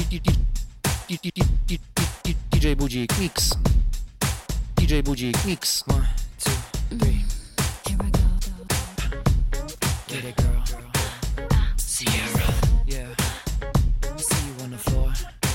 DJ Budzik Mix. DJ Budzik Mix. 1, 2, 3. Here I go. Get it, girl. Sierra. Yeah. See you on the floor.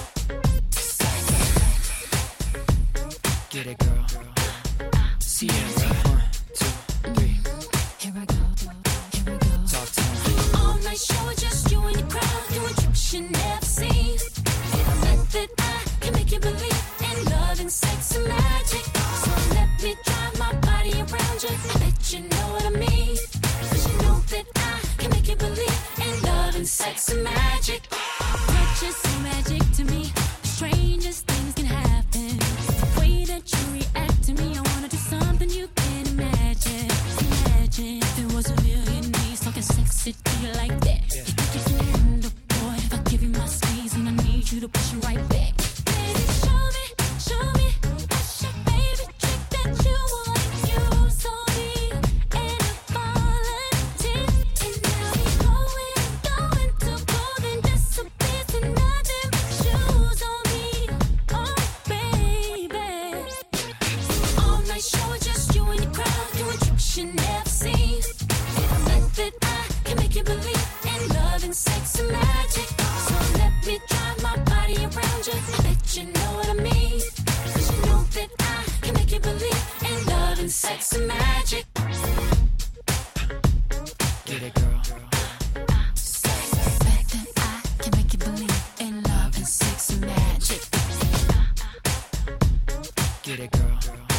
Get it, girl. Sierra. 1, 2, 3. Here I go. Talk to me. All night show, just you and the crowd, doing tricks you never seen. That I can make you believe in love and sex and magic. So let me drive my body around you, let you know what I mean. 'Cause you know that I can make you believe in love and sex and magic. Touch is so magic to me. Strangest things can happen. The way that you react to me, I wanna do something you can't imagine. Imagine if there was a Viennese talking sexy to you like that. You think you can handle, boy, if I give you my squeeze and I need you to push it right back. Baby, show me, what's your favorite trick that you wanna use on me? And I'm volunteer, and now we going to golden disappears and nothing but shoes on me. Oh, baby. All night show, just you and the crowd, doing tricks you never seen. That I can make you believe in love and sex and magic. So let me drive my body around you, let you know what I mean. 'Cause you know that I can make you believe in love and sex and magic. Get it, girl. Fact that I can make you believe in love and sex and magic. Get it, girl.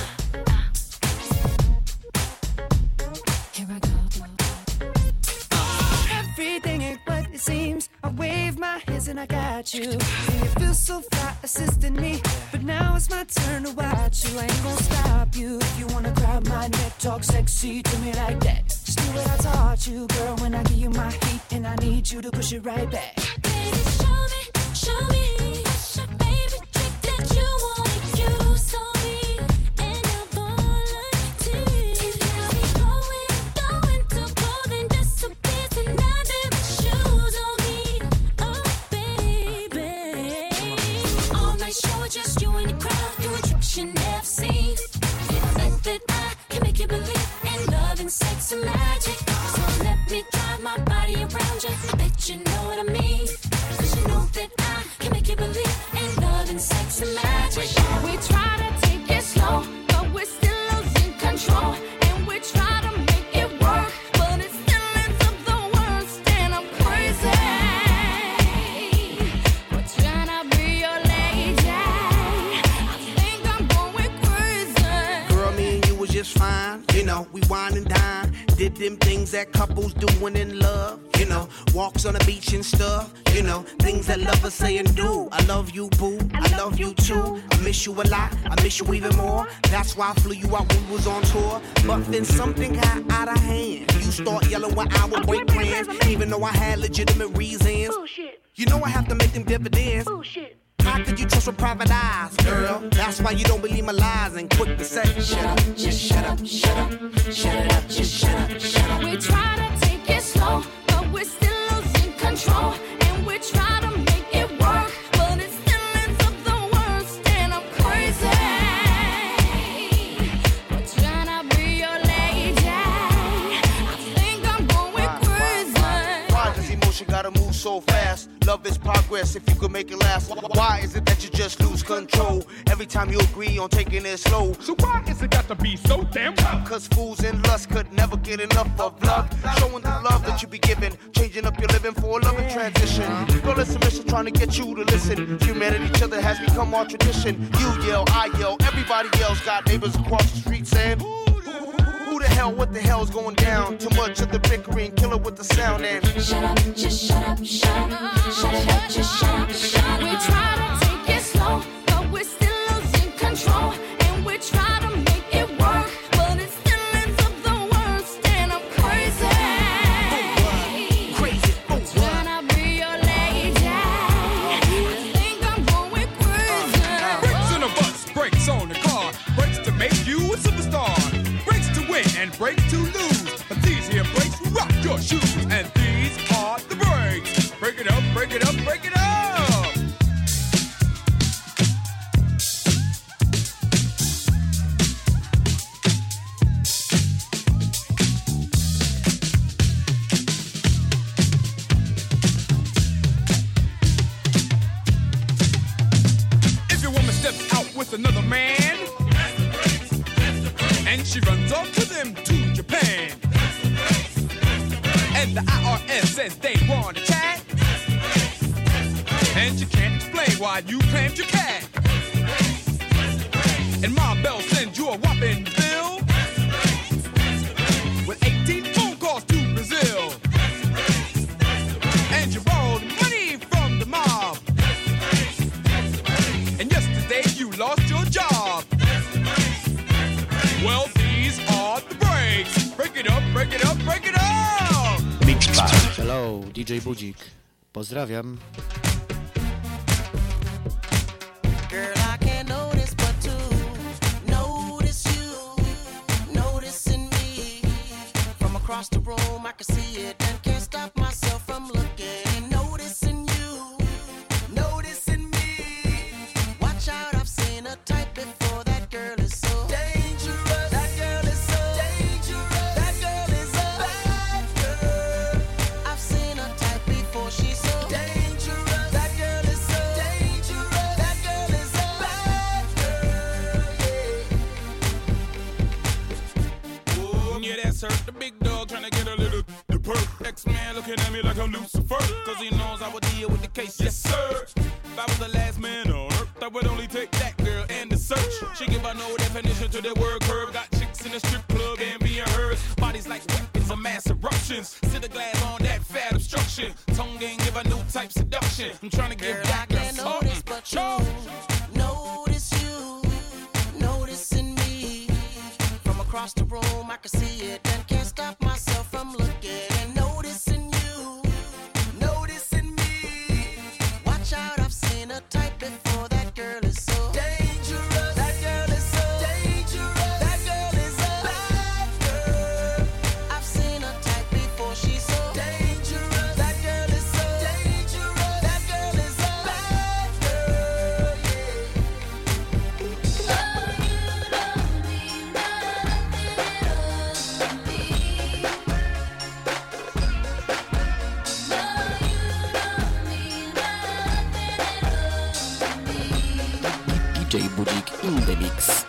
Here I go. Everything ain't what it seems. I wave my hands and I got you. And you feel so fly assisting me. But now it's my turn to watch you. I ain't gonna stop you. If you wanna grab my neck, talk sexy to me like that. Just do what I taught you, girl. When I give you my heat and I need you to push it right back. Baby, show me what's your favorite trick that you wanna use on me. And I'm volunteer. And now we going to golden disappears and nothing but shoes on me. Oh, baby. All night show, just you and the crowd, doing tricks you never seen. That I can make you believe in love and sex and magic. So let me drive my body around you, let you know what I mean. 'Cause you know that I can make you believe in love and sex and magic. We try to take it slow, but we're still losing control. And we try to make it work, but it still ends up the worst. And I'm crazy. We're trying to be your lady. I think I'm going crazy. Girl, me and you was just fine. You know, we wine and dine. Did them things that couples doing in love. You know, walks on the beach and stuff. You know, things that lovers say and do. I love you, boo. I love you too. I miss you a lot. I miss you even more. That's why I flew you out when we was on tour. But then something got out of hand. You start yelling when I would break plans, even though I had legitimate reasons. Bullshit. You know I have to make them dividends. Bullshit. How could you trust with private eyes, girl? That's why you don't believe my lies and quick to say, shut up, just shut up, shut up, shut it up, just shut up, shut up. We try to take it slow, but we're still losing control. And we try to make it work, but it still ends up the worst. And I'm crazy. We're trying to be your lady. I think I'm going crazy. Why does emotion gotta move so fast? Love is progress if you could make it last. Why is it that you just lose control every time you agree on taking it slow? So why is it got to be so damn tough? 'Cause fools in lust could never get enough of love. Showing the love that you be giving, changing up your living for a loving transition. Girl, it's a mission trying to get you to listen. Humanity, each other has become our tradition. You yell, I yell, everybody yells. Got neighbors across the street saying, who the hell, what the hell's going down? Too much of the bickering, kill it with the sound and Shut up, just shut up, shut up. Shut it up, just shut up, shut up. We try to take it slow, but we're still losing control. And we try to make it work, but it still ends up the worst. And I'm crazy. crazy. Trying to be your lady. I think I'm going crazy. Brakes in a bus, brakes on the car, brakes to make you a superstar, brakes to win and brakes to lose. But these here brakes rock your shoes, and these are the brakes. Break it up, break it up, break it up. The IRS says they want to chat. And you can't explain why you claimed your cat. And Ma Bell sends you a whopping bill with 18 phone calls to Brazil. And you borrowed money from the mob. And yesterday you lost your job. Well, these are the breaks. Break it up, break it up, break it up. Hello, DJ Budzik. Pozdrawiam. Girl, I can't notice but to notice you, noticing me. From across the room, I can see it and can't stop myself from looking. Noticing you, noticing me. Watch out, I've seen a type before. That girl is so dangerous. That girl is so dangerous. That girl is a bad girl. I've seen a type before. She's so dangerous. That girl is so dangerous. That girl is a bad girl. Oh, yeah, that's her. The big dog trying to get a little the perk. X-Man looking at me like I'm Lucifer. Cause he knows I would deal with the case. Yes, sir. If I was the last man on earth, I would only take that girl and the search. She give a no definition to the word curve. Got chicks in the strip club and being hers. Bodies like weapons of mass eruptions. Sit the glass on that fat obstruction. Tongue ain't give a new type seduction. I'm trying to give Girl, that I girl can't something. notice but you, notice you, noticing me. From across the room, I can see it and can't stop myself from looking. And noticing you, noticing me. Watch out, I've seen a type before. That girl is so dangerous. That girl is so dangerous. That girl is a bad girl. I've seen a type before. She's so dangerous. That girl is so dangerous. That girl is a bad girl. DJ Budzik in the mix.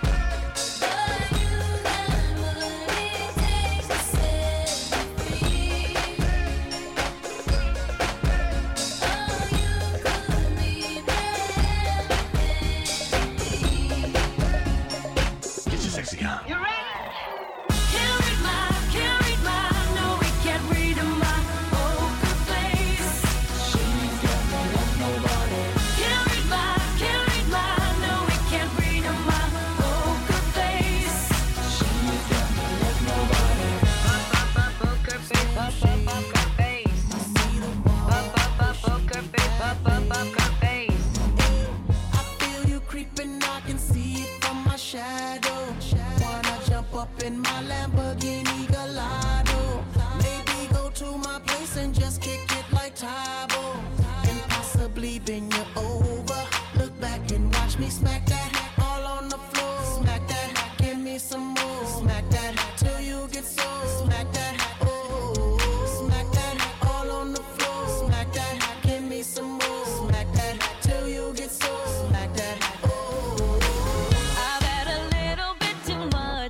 I feel you creeping, I can see it from my shadow. Wanna jump up in my Lamborghini Gallardo. Maybe go to my place and just kick it like Tybo. And possibly bend you over. Look back and watch me smack that all on the floor. Smack that, give me some more. Smack that till you get so. Smack that, oh. Smack that all on the floor. Smack that, give me some more. Smack that till you get so. Smack that, oh. I've had a little bit too much.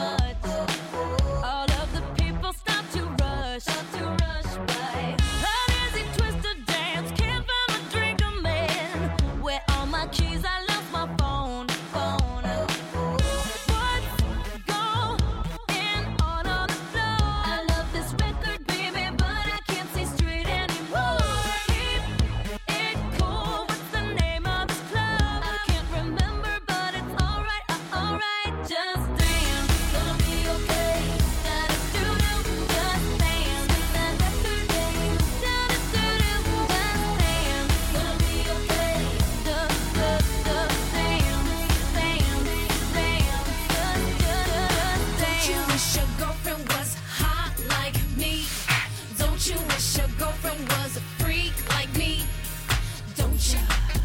All of the people stop to rush by. How does he twist a dance? Can't find a drink, a man. Where all my keys? I lost my phone. What's going on the floor? I love this record, baby, but I can't see straight anymore. Keep it cool. What's the name of this club? I can't remember, but it's alright, alright. Just dance, gonna be okay. Da-da-doo-doo, just dance. Da-da-doo-doo, da-da-doo-doo, just dance. Gonna be okay. Dance, Don't you wish your girlfriend was hot like me? Don't you wish your girlfriend was a freak like me? Don't you?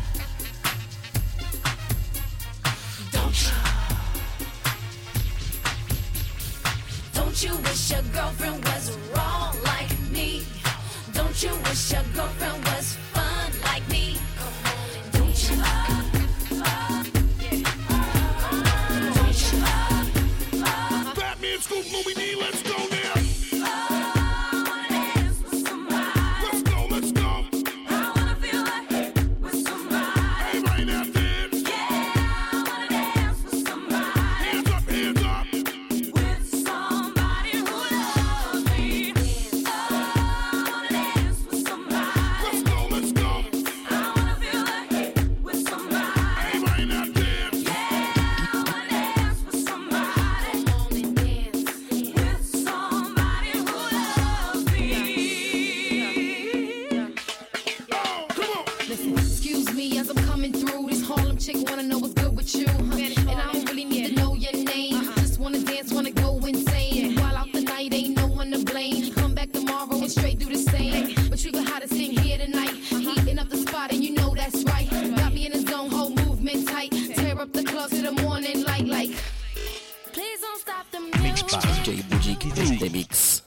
Don't you? Don't you wish your girlfriend was wrong like me? Don't you wish your girlfriend was fun like me? Don't you? Don't you? Batman, Scoop, Movie D, let's go now. I wanna dance in the mix.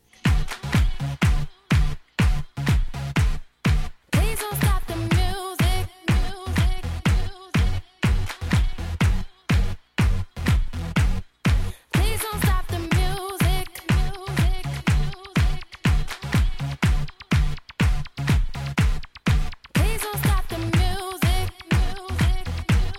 Please don't stop the music, music, music. Please don't stop the music, music, music. Please don't stop the music, music,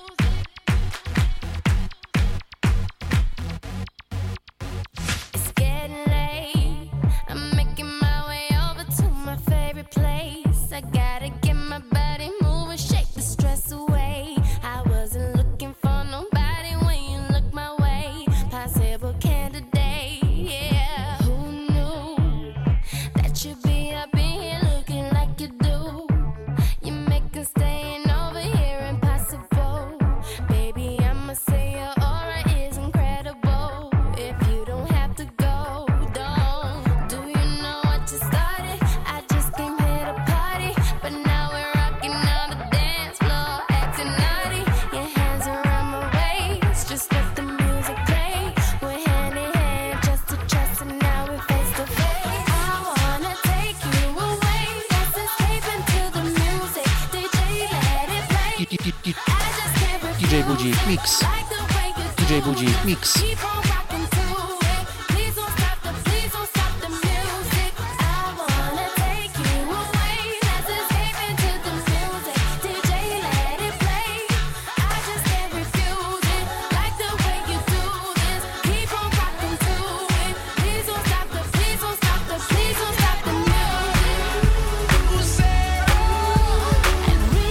music. It's getting late. I'm making my way over to my favorite place. I gotta get my body moving, shake the stress away. I wasn't looking for nobody when you look my way. Possible candidate, yeah. Who knew that you'd be up in here looking like you do? You making staying over here impossible. Baby, I'ma say your aura is incredible. If you don't have to go, don't. Do you know what you started? I just came here to party, but now we're rocking on the dance floor, acting naughty. Your hands around my waist, just let the music play. We're hand in hand, just to trust, and now we're face to face. I wanna take you away, let's escape into the music. DJ, let it play. I just can't refuse DJ Budzik Mix. like the way you do DJ Budzik Mix. Keep on rocking to it. Please don't stop the music. I wanna take you away. Let's escape into the music. DJ, let it play. I just can't refuse it. Like the way you do this. Keep on rocking to it. Please don't stop the music. And we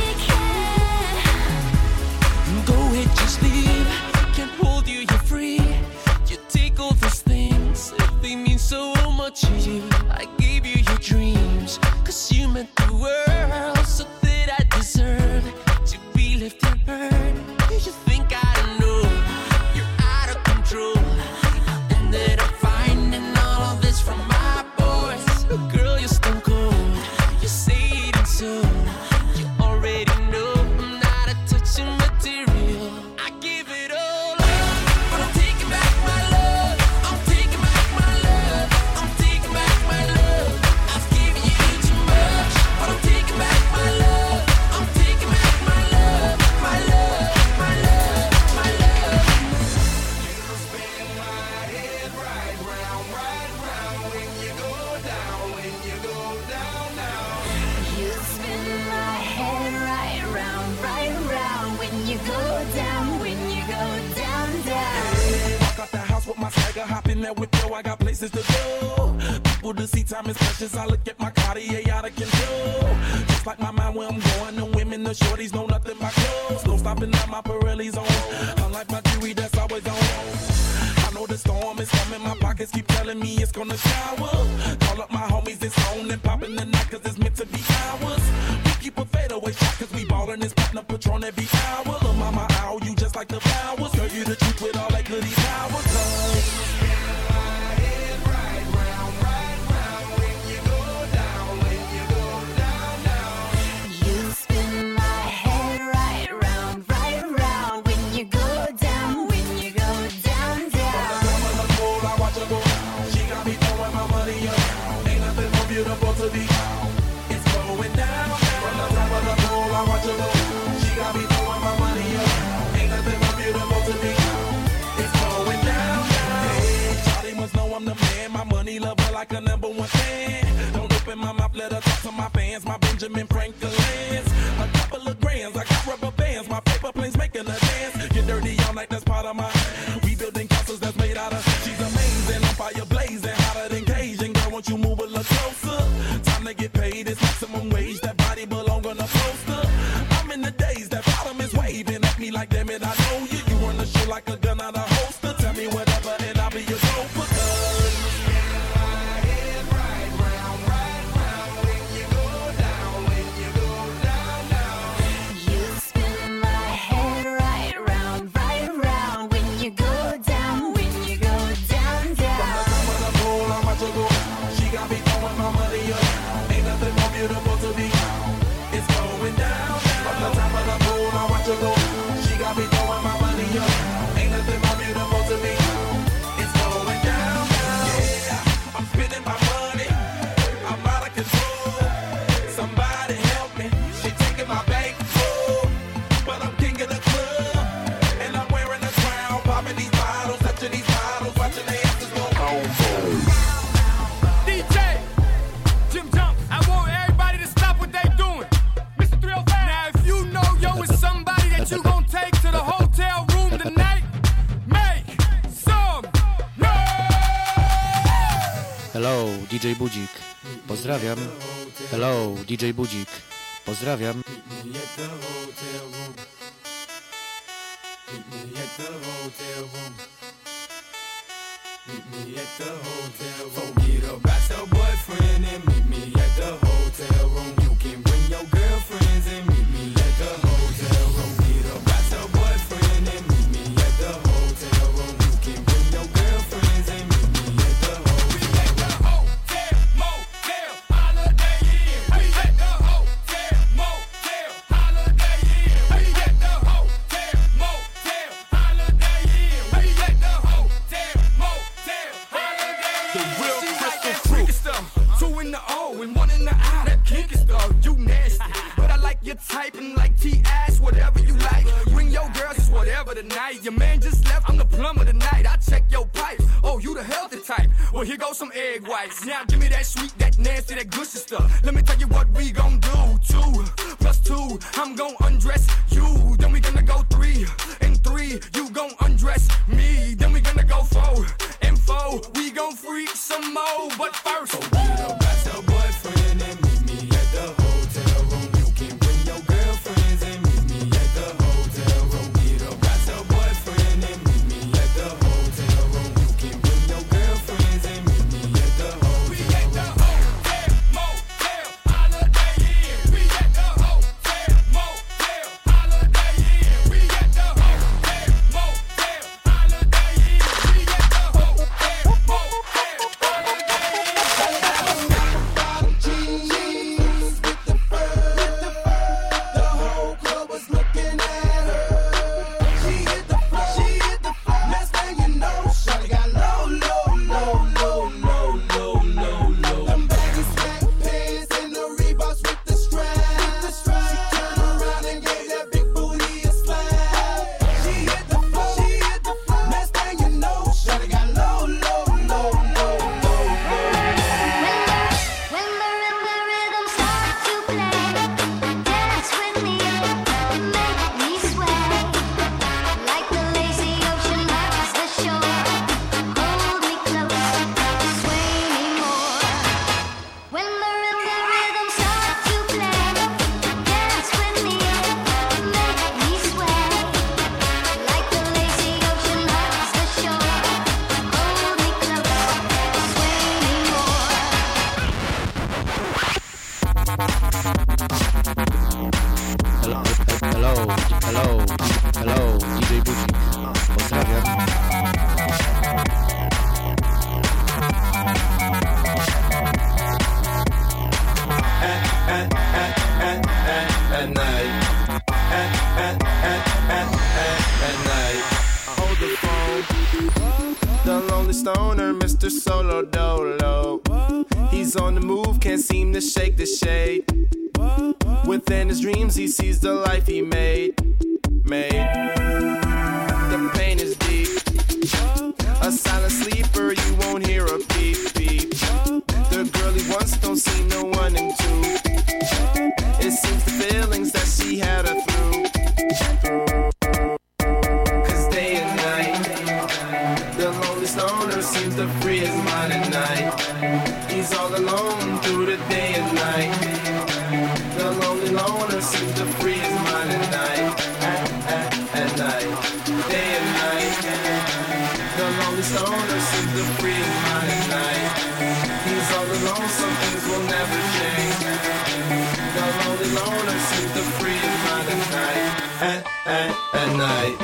can Go ahead, just leave. Can't hold you, you're free. You take all those things, if they mean so much to you. I gave you your dreams, cause you meant the world. So that I deserve to be left and burned. You think I don't know, you're out of control. Ended up finding all of this from my boys. Girl, you're stone cold, you say it and so. You already know I'm not a touching material. I give it all up, but I'm taking back my love. I'm taking back my love. I'm taking back my love. I've given you too much, but I'm taking back my love. I'm taking back my love, my love, my love, my love. You spin my head right round when you go down, when you go down, down. You spin my head right round when you go down, down. Walk out the house with my swagger, hop in there with yo, I got places to go. People to see, time is precious. I look at my Cartier out of control. Just like my mind where I'm going, the women, the shorties know nothing but clothes. No stopping at my Pirelli's on. Unlike my jewelry that's always on. I know the storm is coming, my pockets keep telling me it's gonna shower. Call up my homies, it's on and popping the night cause it's meant to be ours. We keep a fadeaway shot cause we ballin' this platinum Patron every hour. Lil' mama, ow, you just like the flowers. Girl, you the truth with all that goody power. You spin my head right round when you go down, down. I watch her go. She got me throwing my money up. Ain't nothing more beautiful to be. It's going down. From the top of the pool, I watch her go. She got me throwing my money up. Ain't nothing more beautiful to be. It's going down. Hey, Charlie must know I'm the man. My money lover like a number one fan. Don't open my mouth, let her talk to my fans. My Benjamin Franklin's. A couple of grands, I got rubber bands. My paper planes making a dance. Get dirty all night, that's part of my. We building castles that's made out of. She's amazing, on fire blazing, hotter than Cajun. Girl, won't you move a little closer? Time to get paid, it's maximum wage. That body belong on a poster. I'm in the days, that bottom is waving at me like, damn it, I know you. You run the show like a gun out of holster. Tell me whatever and I'll be your gopher. You spin my head right round when you go Hello, DJ Budzik. Pozdrawiam. Hello, DJ Budzik. Pozdrawiam. Forget about your boyfriend and meet me at the hotel room. You can bring your girlfriends and meet me at the hotel room. Forget about your boyfriend and meet me at the hotel room. You can bring your girlfriends and meet me at the hotel room. We at the hotel, motel, Holiday Inn. We at the hotel, motel, Holiday Inn. We at the hotel, motel, Holiday Inn. We at the hotel, motel, Holiday Inn. The real crystal freaky stuff. 2 in the O and 1 in the I. That kinky stuff, you nasty. But I like your type and like T-ass, whatever you like. Bring your girls, it's whatever tonight. Your man just left, I'm the plumber tonight. I check your pipes. Oh, you the healthy type. Well, here goes some egg whites. Now give me that sweet, that nasty, that gushy stuff. Let me tell you what we gon' do. 2 plus 2, I'm gon' undress you. Then we gonna go 3 and 3, you gon' undress me. Then we gonna go 4 and 4, we gon' freak some more. But first, forget about your boyfriend and meet me at the hotel room. You can bring your girlfriends and meet me at the hotel room. Get about your boyfriend and meet me at the hotel room. You can bring your girlfriends and meet me at the hotel room. We at the hotel, motel, Holiday Inn. We at the hotel, motel, Holiday Inn. We at the hotel, motel, Holiday Inn. We at the hotel, motel, Hello, DJ Budzik. Pozdrawiam. At night. At night. Hold the phone. The lonely stoner, Mr. Solo Dolo. He's on the move, can't seem to shake the shade. Within his dreams, he sees the life he made. The pain is deep. A silent sleeper, you won't hear a beep beep. The girl he wants don't see no 1 and 2. It seems the feelings that she had her through. Cause day and night, the lonely stoner seems to free his mind at night. He's all alone through the day and night. The lonely loner seems to free his mind at night. At night, day and night. The lonely stoner seems to free his mind at night. He's all alone, some things will never change. The lonely loner seems to free his mind at night. At night.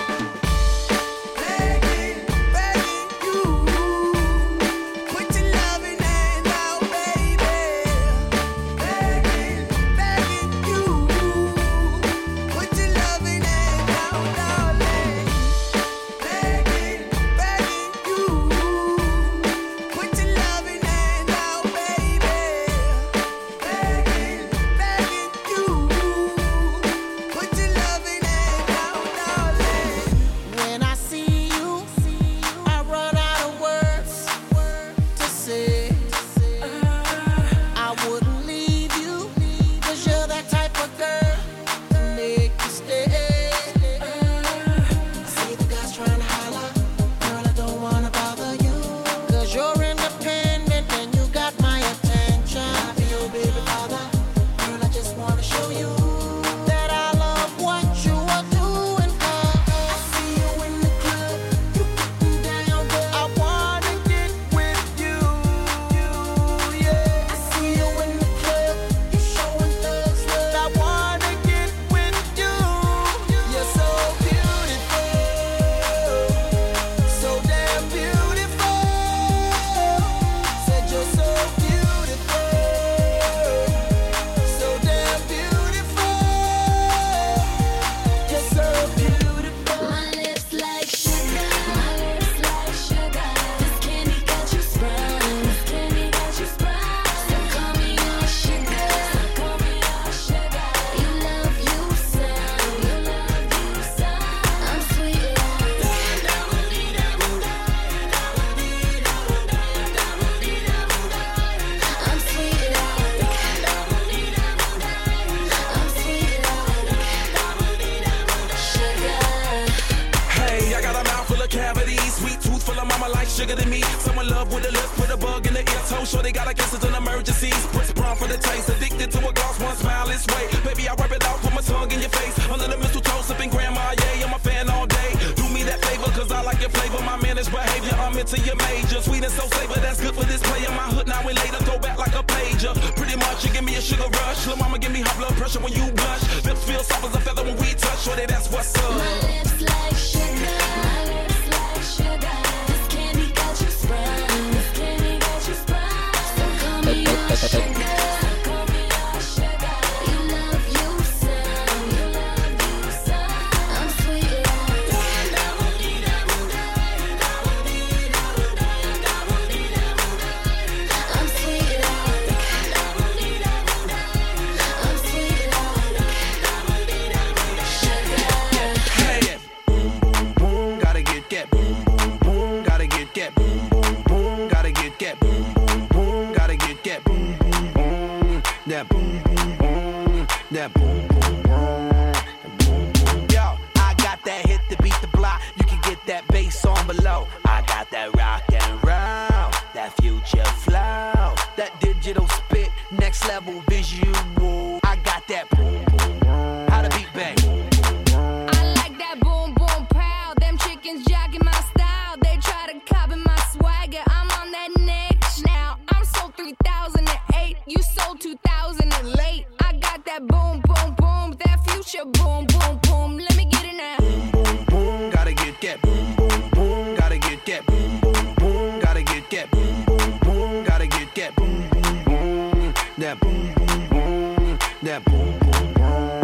know sure they got a cases and emergencies. Press brown for the taste, addicted to a gloss, one smile is way. Baby, I rub it out, put my tongue in your face. Under the mistletoe, sipping grandma, yeah, I'm a fan all day. Do me that favor, cause I like your flavor. My managed behavior, I'm into your major. Sweet and so savor, that's good for this player. My hood now and later, throw back like a pager. Pretty much, you give me a sugar rush. Lil' mama, give me high blood pressure when you blush. Lips feel soft as a feather when we touch. Shorty, that's what's up. My lips like sugar. My lips like sugar. This candy got you sprung. This candy got you sprung. So call me your sugar. Call me your sugar. You love you some. You love you some. I'm sweet like I'm sweet like I'm sweet like Hey, boom, boom, boom, gotta get that boom, boom, boom, gotta get that boom, boom, boom, gotta get that boom, boom, boom, gotta get that boom, boom, boom, that boom, boom, boom, that boom, boom, boom, boom. Yo, I got that hit to beat the block. You can get that bass on below. I got that rock and roll, that future flow, that digital spit, next level visual. I got that boom, boom, boom. How to beat bang. I like that boom boom pow. Them chickens jogging my style. They try to copy my swagger. I'm on that next now. I'm sold 3008. You sold 2000 and late. I got that boom boom boom. That future boom boom boom. Let me get it now. Boom, boom, boom, gotta get that boom, boom, boom, gotta get that boom, boom, boom, gotta get that boom, boom, boom, gotta get that boom, boom, boom, that boom, boom, boom, that boom, boom,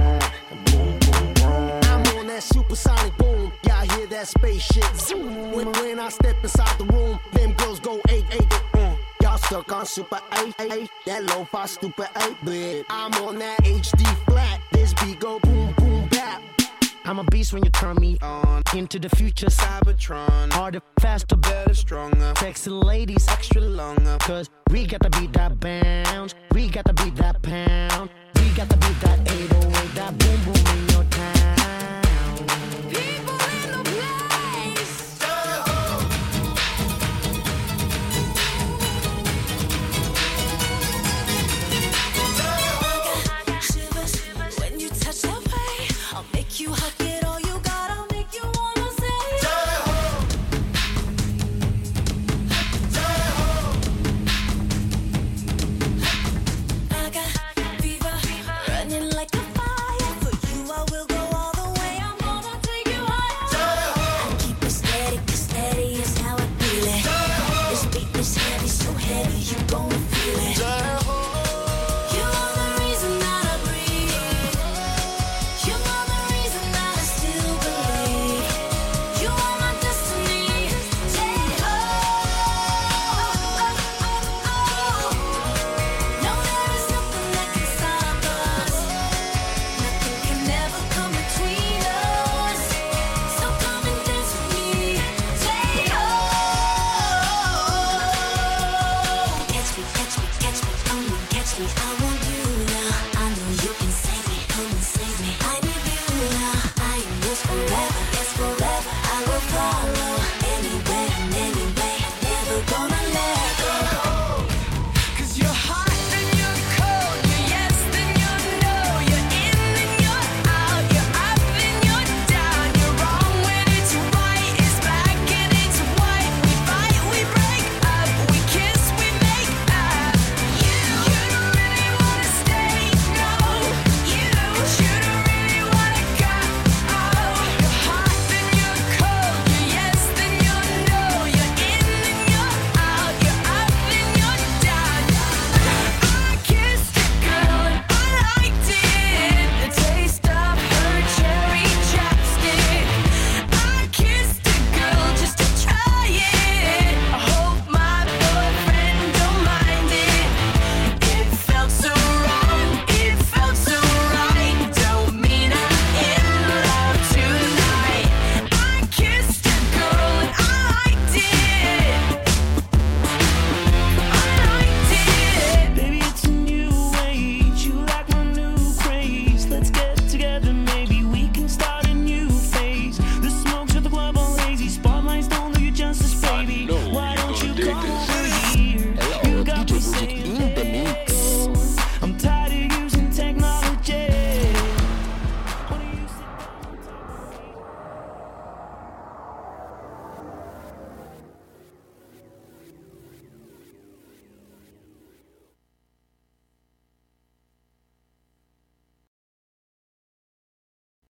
boom. I'm on that supersonic boom. Y'all hear that spaceship zoom. When I step inside the room, them girls go 8-8. Y'all stuck on super 8-8. That lo-fi stupid 8-bit. I'm on that HD flat. This beat go boom boom bap. I'm a beast when you turn me on. Into the future, Cybertron. Harder, faster, better, stronger. Sexy ladies, extra longer. Cause we got to beat that bounce. We got to beat that pound. We got to beat that 808. That boom boom in your town. People in the place. Shivers when you touch that way. I'll make you hot, get all you got. I'll make you wanna say. I got fever, running like a fire. For you, I will go all the way. I'm gonna take you higher. I keep it steady, 'cause steady is how I feel it. This beat is heavy, so heavy you gon'